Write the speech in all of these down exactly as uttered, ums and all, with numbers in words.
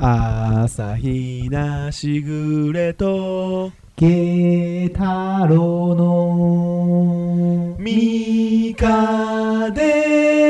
朝日なしぐれとケタロのミカデ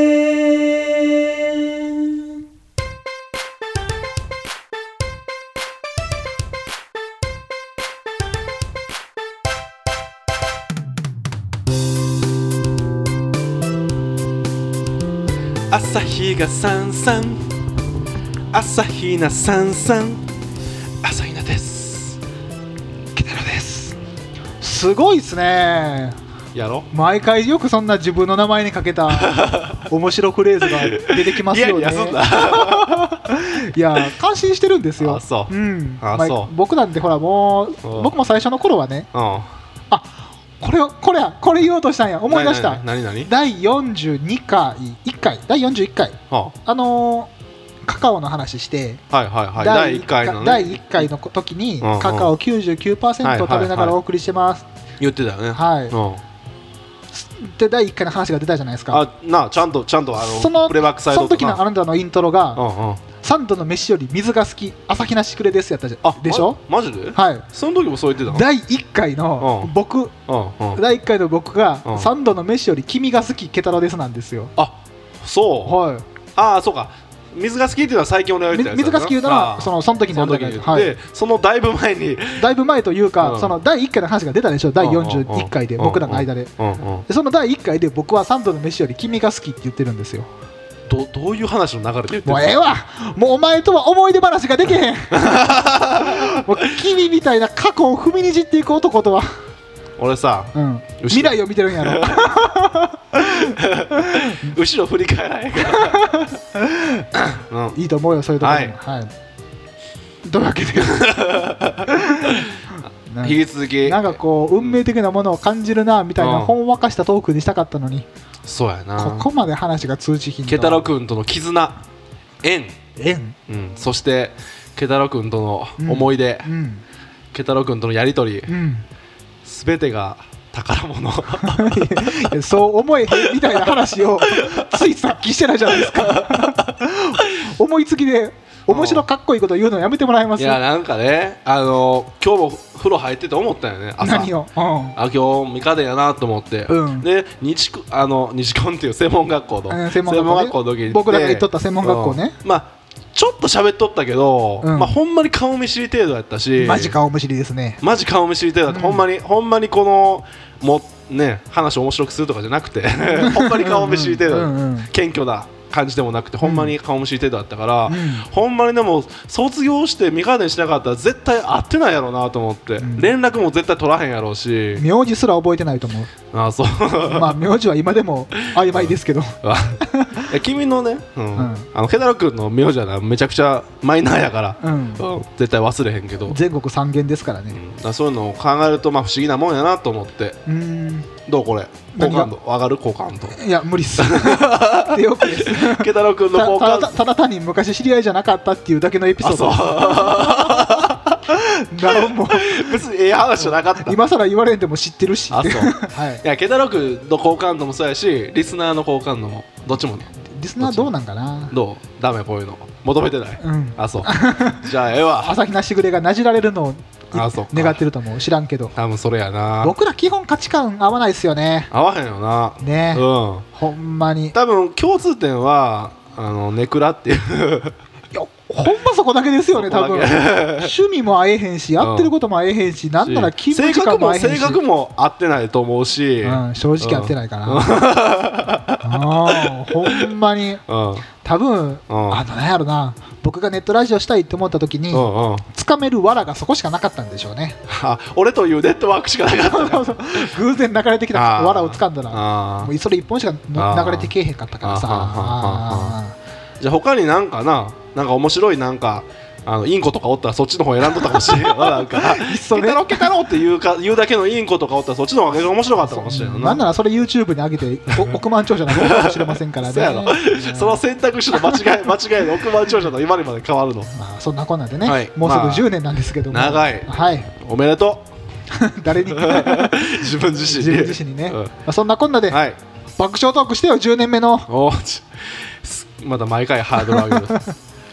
朝日がさんさん朝日奈さんさん朝日奈です。ケタロです。 すごいっすね。 やろ毎回よくそんな自分の名前にかけた面白フレーズが出てきますよね。 いやいやそんないや感心してるんですよ。 あそう、 うん、 あまあ、 そう僕なんてほらもう僕も最初の頃はね、 うん、 あこれこれやこれ言おうとしたんや思い出した。 何何だいよんじゅうにかいいっかいだいよんじゅういっかい、はあ、あのーカカオの話して、 はいはいはい、だいいっかいのね、 だいいっかいの時に、うんうん、カカオ きゅうじゅうきゅうパーセント を食べながらお送りしてます、はいはいはい、 言ってたよね。 はい、うん、でだいいっかいの話が出たじゃないですか。 あなちゃんとちゃんとあのそのプレイバックサイドとその時のあなたのイントロが、 うんうん、 三度の飯より水が好き朝日奈しくれですやったじゃんでしょ。 マジで？はい。その時もそう言ってたの？ だいいっかいの僕、うんうん、だいいっかいの僕が、うん、三度の飯より君が好きケタロですなんですよ。 あそう、はい、ああそうか。水が好きっていうのは最近俺が言ったやつだな。水が好きいうのはそのその時にあったやつ、はい、そのだいぶ前にだいぶ前というか、うん、そのだいいっかいの話が出たでしょ。だいよんじゅういっかいで僕らの間で、うんうん、でそのだいいっかいで僕は三度の飯より君が好きって言ってるんですよ。 ど, どういう話の流れで言ってるの？ もうええわもうお前とは思い出話ができへんもう君みたいな過去を踏みにじっていく男とは俺さ、うん、 未来を見てるんやろ後ろ振り返らへんから、 うん、いいと思うよそういうところも、はいはい、というわけで引き続きなんかこう運命的なものを感じるなみたいな、うん、ほんわかしたトークにしたかったのにそうやな。 ここまで話が通じひんの。 ケタロ君との絆縁縁、 うん、そしてケタロ君との思い出、うんうん、ケタロ君とのやりとり、うん、全てが宝物そう思えへんみたいな話をついさっきしてないじゃないですか思いつきで面白かっこいいこと言うのやめてもらえます？ いやなんかねあの今日も風呂入ってて思ったよね朝。 何を、うん、 あ今日ミカデやなと思って、うん、で日あの日コンっていう専門学校の、うん、専門学校の時に僕らが行っとった専門学校ね、 うん、まあちょっと喋っとったけど、うんまあ、ほんまに顔見知り程度やったしマジ顔見知りですね。 マジ顔見知り程度だった、うん、ほんまにほんまにこのもね話を面白くするとかじゃなくてほんまに顔見知り程度、うんうん、謙虚だ感じでもなくて、ほんまに顔見知り程度だったから、うん、ほんまにでも卒業してミカデにしなかったら絶対会ってないやろうなと思って、うん、連絡も絶対取らへんやろうし名字すら覚えてないと思う。 ああそうまあ名字は今でも曖昧ですけど君のね、うんうん、あのケタロ君の名字はめちゃくちゃマイナーやから、うんうん、絶対忘れへんけど全国三元ですからね、 うん、だそういうのを考えるとまあ不思議なもんやなと思って。うーんどうこれ好感度上がる好感度？ いや無理っすでよくですケタロ君の好感度 た, た, ただ単に昔知り合いじゃなかったっていうだけのエピソードなんも別にええ話じゃなかった。 今更言われんでも知ってるし。 あそう、はい、いやケタロ君の好感度もそうやしリスナーの好感度もどっちもね。 リスナーどうなんかな。 どうダメこういうの求めてない、うん、あそうじゃあええわ朝日奈しぐれがなじられるのを願ってると思う。知らんけど多分それやな。 僕ら基本価値観合わないっすよね。 合わへんよなね、うん、ほんまに多分共通点はあのネクラっていういやほんまそこだけですよね多分趣味も合えへんしやってることも合えへんし、うん、なんなら勤務時間も合えへんし性格も合ってないと思うし、 うん、正直合ってないかな、うん、あほんまに、うん、多分、うん、あのなんやろな僕がネットラジオしたいって思った時に、うんうん、つかめる藁がそこしかなかったんでしょうね。 あ俺というネットワークしかなかった偶然流れてきた藁をつかんだらもうそれ一本しか流れてけえへんかったからさ。あじゃあ他になんかななんか面白いなんかあのインコとかおったらそっちの方選んどったかもしれんよななんかケタロケタロって言うか言うだけのインコとかおったらそっちの方が面白かったかもしれんよな。 なんならそれ YouTube に上げて億万長者になるかもしれませんからね。そうやろその選択肢の間違い間違いで億万長者の今にまで変わるの。 まあそんなこんなんでね、はい、もうすぐじゅうねんなんですけども、 まあ、長い、 はい、 おめでとう誰に自分自身に自分自身にね、うんまあ、そんなこんなで、はい、爆笑トークしてよじゅうねんめのおまだ毎回ハードル上げる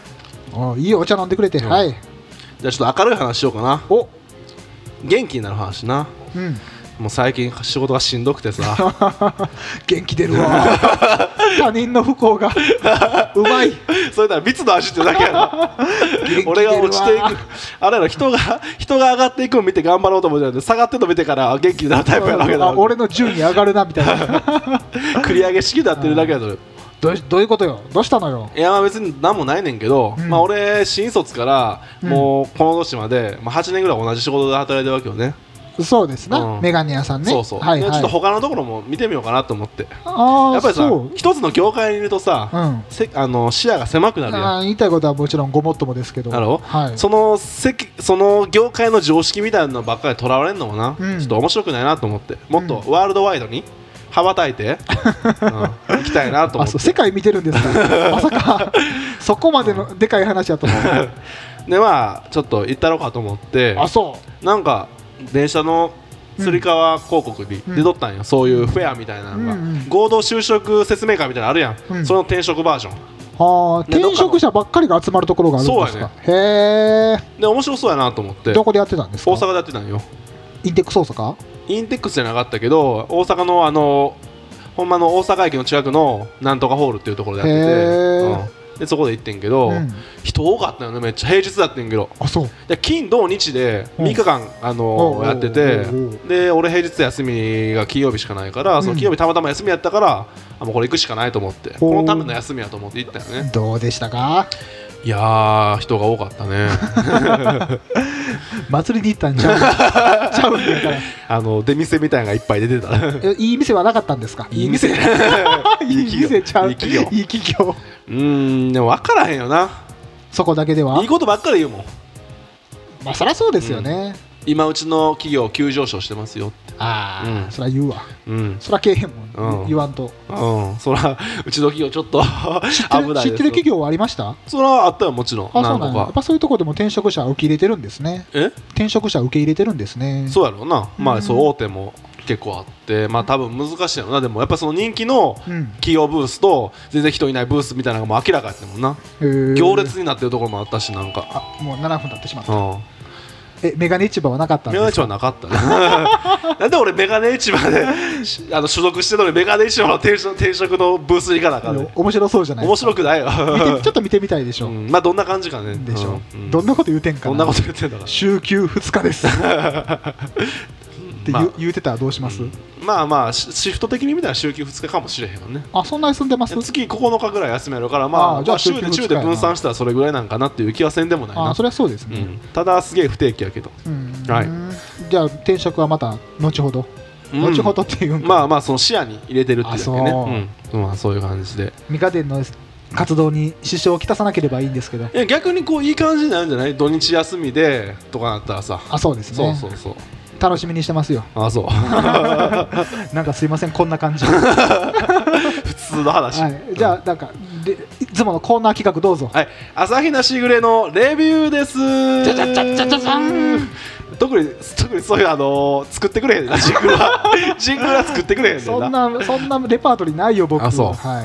おいいお茶飲んでくれて、 うん、 はい。 じゃあちょっと明るい話しようかな。 お、 元気になる話な。 うん。 もう最近仕事がしんどくてさ元気出るわ他人の不幸がうまいそれなら蜜の味ってだけやな俺が落ちていくあれやろ、人が人が上がっていくのを見て頑張ろうと思うんじゃなくて、下がってるの見てから元気になるタイプやなわけだ。 俺の順位上がるなみたいな繰り上げ式になってるだけやそれ。 どうどういうことよ、どうしたのよ。 いやまあ別に何もないねんけど、うん、まあ俺新卒からもうこの年まで、まあ、はちねんぐらい同じ仕事で働いてるわけよね。 そうですな、うん、メガネ屋さんね。 そうそう、 はいはい、 ちょっと他のところも見てみようかなと思って。 あやっぱりさ、一つの業界にいるとさ、 うん、 せあの視野が狭くなるやん。 あ言いたいことはもちろんごもっともですけど、 はい、そのせその業界の常識みたいなのばっかりとらわれるのもな、うん、ちょっと面白くないなと思って、もっとワールドワイドに羽ばたいて、うん、行きたいなと思って。あ、そう、 世界見てるんですかまさかそこまでのでかい話だと思うでまあちょっと行ったろうかと思って、 あ、そうなんか電車のつり革広告に出とったんや、うん、そういうフェアみたいなのが、うんうん、合同就職説明会みたいなのあるやん、うん、その転職バージョン。 はあ、転職者ばっかりが集まるところがあるんですか。そうやね。へえ。 で面白そうやなと思って。 どこでやってたんですか。 大阪でやってたんよ。 インテックス大阪。 インテックスじゃなかったけど、大阪のあのほんまの大阪駅の近くのなんとかホールっていうところでやってて、うん、でそこで行ってんけど、うん、人多かったよね。めっちゃ平日だってんけど。 あ、そう。 で金土日でみっかかん、うん、あのやってて、で俺平日休みが金曜日しかないから、うん、その金曜日たまたま休みやったから、あもうこれ行くしかないと思って、このための休みやと思って行ったよね。 どうでしたか。 いやー人が多かったね祭りに行ったんちゃうちゃうんだからあの出店みたいなのがいっぱい出てたいい店はなかったんですか。 いい店いい店ちゃう。 いい企業いい企業。 うーんでも分からへんよな、 そこだけでは。 いいことばっかり言うもん。 まあそりゃそうですよね、 うん、今うちの企業急上昇してますよって。 ああ、うん、そりゃ言うわ、 うん、 そりゃけえへんもん、うん、言わんと、 うん、そりゃうちの企業ちょっと危ないです。 知ってる企業はありました。 それはあったよもちろん。 あ、そうなんや。やっぱそういうところでも転職者受け入れてるんですね。 え転職者受け入れてるんですね。 そうやろうな、まあそう大手も結構あって、まあ多分難しいやろな。でもやっぱその人気の企業ブースと全然人いないブースみたいなのがもう明らかやったもんな。行列になってるところもあったし、なんかあもうななふん経ってしまった、 うん、 えメガネ市場はなかったんですか。 メガネ市場はなかったねなんで俺メガネ市場であの所属してるのにメガネ市場の転職、転職のブースに行かなあかんね。 面白そうじゃないですか。 面白くないよちょっと見てみたいでしょ、うん、 まあどんな感じかね。 でしょ、 うん、 どんなこと言うてんかな。 どんなこと言ってんだから。 週休ふつかですって言う、まあ、言うてたらどうします、うん、 まあまあシフト的に見たら週休ふつかかもしれへんよね。 あ、そんなに住んでます。 月ここのかぐらい休めるから、まあ、あじゃあ週で週で分散したらそれぐらいなんかなっていう気はせんでもないな。 あ、それはそうですね、 うん、ただすげえ不定期やけど、うん、はい、 じゃあ転職はまた後ほど、うん、後ほどっていうまあまあその視野に入れてるっていうだけね。うん、まあそういう感じでミカデンの活動に支障をきたさなければいいんですけど。 いや逆にこういい感じになるんじゃない。土日休みでとかなったらさ。 あ、そうですね。 そうそうそう、 楽しみにしてますよ。 あ、そうなんかすいませんこんな感じ普通の話、 はい、じゃあなんかでいつものコーナー企画どうぞ。 はい、朝日奈しぐれのレビューです。 じゃじゃじゃじゃじゃじゃん。 特に特にそういうあのー、作ってくれへんねんなジングルはジングルは作ってくれへんねんな。 そんなそんなレパートリーないよ僕。 あ、そう、 はい、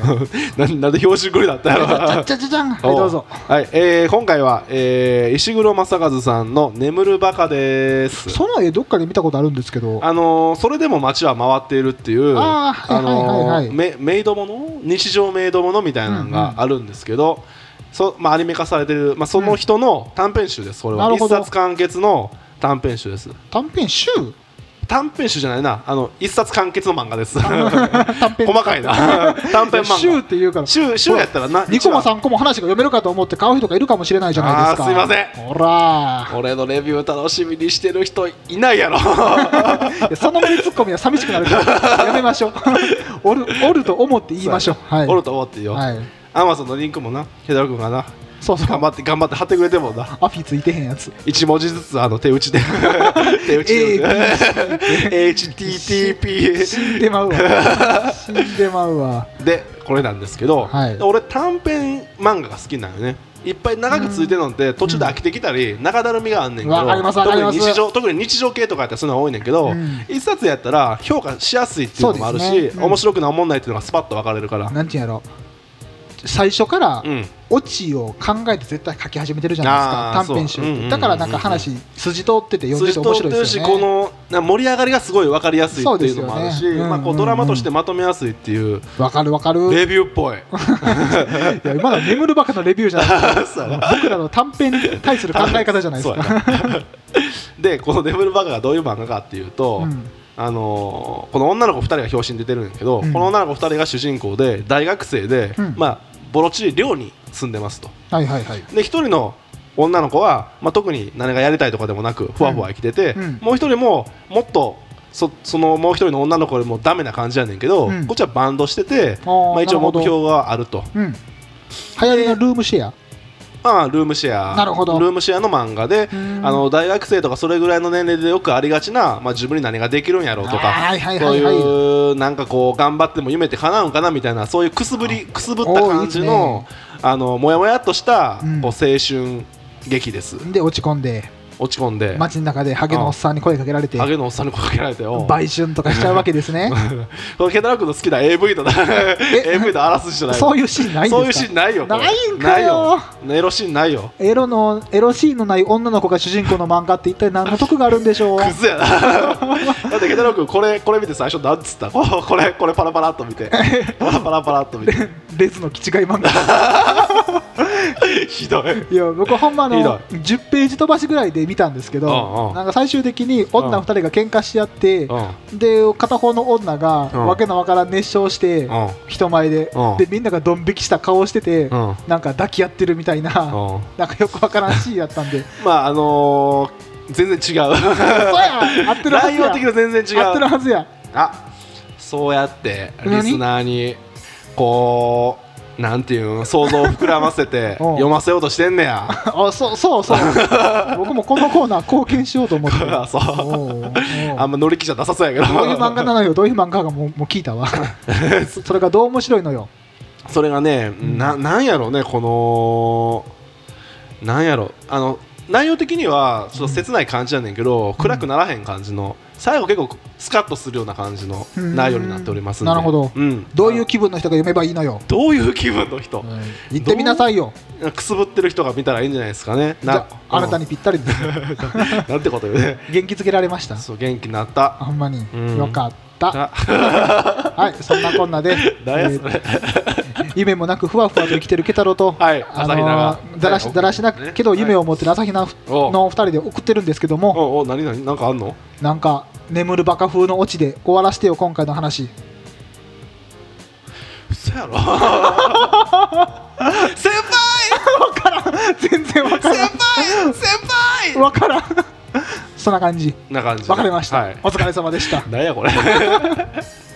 な, なんで標準語になったやろ。 じゃじゃじゃじゃん。はいどうぞ。 はい、えー、今回は、えー、石黒正和さんの眠るバカです。 その絵どっかで見たことあるんですけど、 あのー、それでも街は回っているっていう、 あ、あのー、 メ, メイドもの日常メイドものみたいなのがあるんですけど、うんうん、そまあ、アニメ化されてる、まあ、その人の短編集です。これは一冊完結の短編集です。 短編集短編集じゃないな、あの一冊完結の漫画です。細かいな短編漫画。 週っていうから週週やったらなにコマさんコマ話が読めるかと思って買う人がいるかもしれないじゃないですか。 あ、すいません。 ほら俺のレビュー楽しみにしてる人いないやろ。いやその目ツッコミは寂しくなるからやめましょうおるおると思って言いましょう、はい、 おると思っていいよ、はい、アマゾンのリンクもな、ヘドロ君がな、 そうそう頑張って頑張って貼ってくれてもんな。 アフィついてへんやつ一文字ずつあの手打ちで手打ちで エイチティーティーピー死んでまうわ死んでまうわでこれなんですけど、はい、俺短編漫画が好きなのよね。いっぱい長く続いてるのって途中で飽きてきたり長だるみがあんねんけど、特に日常特に日常系とかやったらそういうのが多いねんけど、一冊やったら評価しやすいっていうのもあるし、面白くない思んないっていうのがスパッと分かれるから。 なんていうやろ、 最初からうんオチを考えて絶対書き始めてるじゃないですか、 あー短編集そううんうんうんうんだからなんか話筋通ってて読んで筋て面通ってるし、 白いですよね。 このな盛り上がりがすごい分かりやすいっていうのもあるし、 そうですよねまあ、こうんうんううんドラマとしてまとめやすいっていうわかるわかる。いレビューっぽいや今のは眠るバカのレビューじゃないですそうやなか僕らの短編に対する考え方じゃないですそうやか。 なでこの「デブルバカ」がどういう漫画かっていうと、 うんあのーこの女の子ふたりが表紙に出てるんだけど、 うんこの女の子ふたりが主人公で大学生で、 うんまあ、ボロチリ寮に住んでますと。 はいはいはい。 で一人の女の子は、まあ、特に何がやりたいとかでもなくふわふわ生きてて、 うんうんもう一人ももっとそ, そのもう一人の女の子よりもダメな感じやねんけど、 うんこっちはバンドしてて、 あーまあ、一応なるほど目標があると。 うん。流行りのルームシェア。 まあ、ルームシェアなるほどルームシェアの漫画で、 うんあの大学生とかそれぐらいの年齢でよくありがちな、まあ、自分に何ができるんやろうとか、 はいはいそうはいはい。 いうなんかこう頑張っても夢って叶うんかなみたいな、そういうくすぶりくすぶった感じのあのもやもやっとしたうんこう青春劇です。 で落ち込んで落ち込んで街の中でハゲのおっさんに声かけられてハゲのおっさんに声かけられてよ売春とかしちゃうわけですね。 このケタラ君の好きな エーブイ の エーブイ のあらすじじゃないそういうシーンないんですか。 そういうシーンないよこれないんかよないよエロシーンないよエロのエロシーンのない女の子が主人公の漫画って一体何の得があるんでしょう。 クズやなだってケタラ君これこれ見て最初なんつったここれこれパラパラっと見てパラパラパラっと見てレズの気違い漫画。 ひどいいや僕ほんまあひどのじゅっページ飛ばしぐらいで見たんですけうんうど、 んなんか最終的に女ふたりが喧嘩し合って、 うんで片方の女がうんわけのわからん熱唱してうん人前で、 うんでみんながドン引きした顔をしてて、 うんなんか抱き合ってるみたいな、 うんなんかよくわからんシーンやったんでまああのー、全然違うそうや合ってるはずや内容的には全然違う合ってるはずや。 あそうやって何リスナーにこうなんていうん想像を膨らませておう読ませようとしてんねやあそうそうそう僕もこのコーナー貢献しようと思ってあそうおうおうあんま乗り気じゃなさそうやけどどういう漫画なのよどういう漫画かもうもう聞いたわそそれがどう面白いのよ。 それがね、 んななんやろねこのなんやろあの内容的にはちょっと切ない感じやねんけど、暗くならへん感じの最後結構スカッとするような感じの内容になっておりますんで。 なるほどうん、 どういう気分の人が読めばいいのよ。 どういう気分の人、 言ってみなさいよ。 くすぶってる人が見たらいいんじゃないですかね。 じゃああなたににぴったりですよなんてこと言うね。 元気づけられました。 そう元気になった。 ほんまにうんよかった。 あはいそんなこんなで何やそれ、 夢もなくふわふわと生きてるケタロと、 はいあ朝比奈がのーだらしだらしなくけど夢を持ってる朝比奈おうのふたりで送ってるんですけども、 おお何何なんかあんの？ なんか眠るバカ風のオチで終わらせてよ今回の話。 嘘やろ先輩わからん全然わからん先輩先輩わからんそんな感じ。 な感じわかりました、 はい、 お疲れ様でした。 何やこれ